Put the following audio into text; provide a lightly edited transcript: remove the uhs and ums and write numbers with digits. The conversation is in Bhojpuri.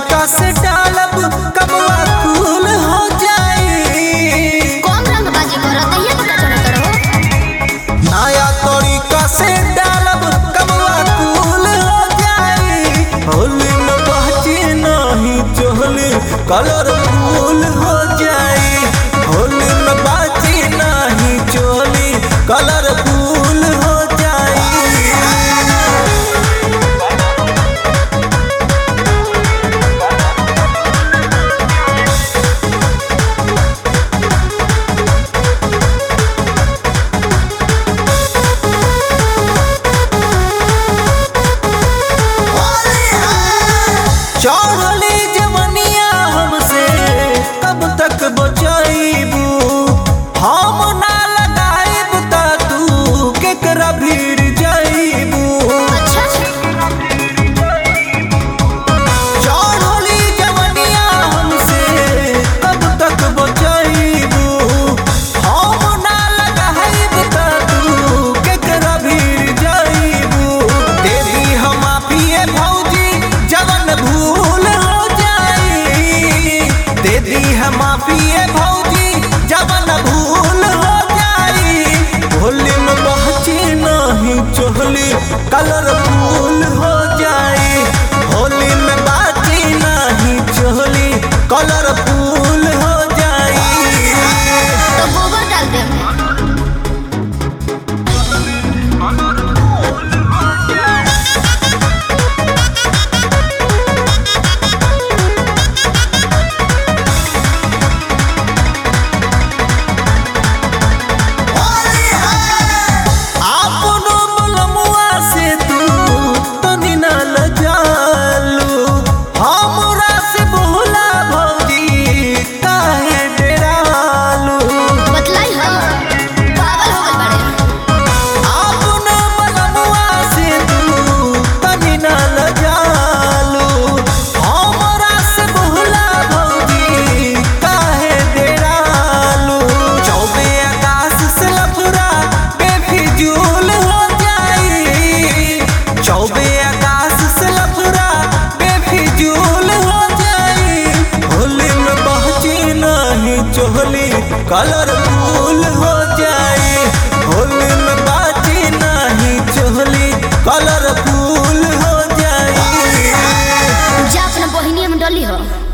तरीका से डालब कमवा कूल हो जाई। कौन रंगबाजी करत है ये पता चलत रहो। नया तरीका से डालब कमवा कूल हो जाई। होली में बहची नहीं चोली कलर फूल हो जाई। होली में बहची नहीं चोली कलर फूल हो जाई। चढ़ली जवनिया हमसे कब तक बचाईबू। हम ना लगाईब त तू केकरा भीड़ जाईबू। अच्छा चढ़ली जवनिया हमसे कब तक बचाईबू। हम ना लगाईब त तू केकरा भीड़ जाईबू। दे दी हम माफिए भौजी जवन भूल हो जाई। दे दी है माफिए भौजी जवन भूल हो जाई। होली में बहची नहीं चोली कलर फूल हो जाई। होली में बहची नहीं चोली कलर फूल हो जाई। तो गोबर डाल दे। आपनो बलमुआ से तू तनी ना लजालू। हमरा से बोला भौजी काहे डरालू। बतलाई हो पागल हो गल बाड़े। आपनो बलमुआ से तू तनी ना लजालू। हमरा से बोला भौजी काहे डरालू। चौबे आकाश से लफड़ा बेफिजूल हो जाई। चौबे आकाश से लफड़ा बेफिजूल हो जाई। होली में बहची नहीं चोली कलर फूल हो जाई। होली में बहची नहीं चोली कलर फूल हो जाई। जा अपना बहिनिया में डली हो।